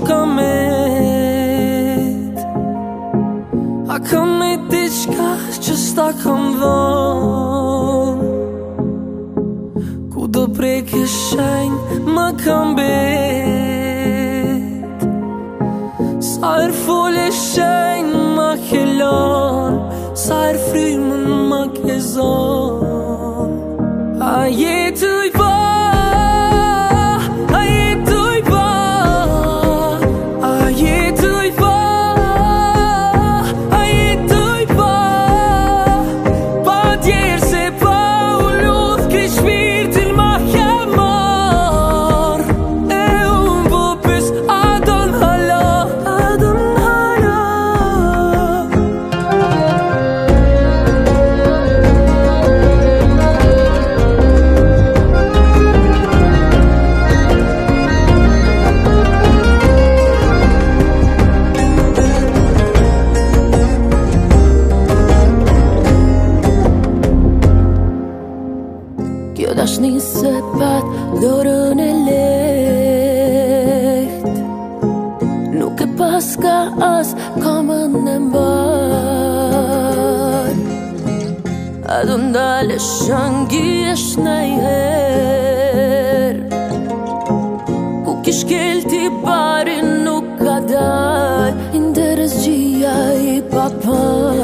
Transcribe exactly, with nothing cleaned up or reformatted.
kam met. A kam met diçka që s'ta kam dhon. Ku do preke shenj më kam bet. Sa er fole shenj ma ke lon, sa er frymën ma ke zon. A jetuj pa, a jetuj pa, a jetuj pa, a jetuj pa. Pa tjerë se pa u luth kri shpirtin ma ke mar. E unë po pys a don hala, a don hala. Kjo dashni se pat dorën e leht, nuk e paska as kamën e mbar. A do ndale shëngish nejher, ku kish kelti parin nuk ka dal, interes gjia i papar.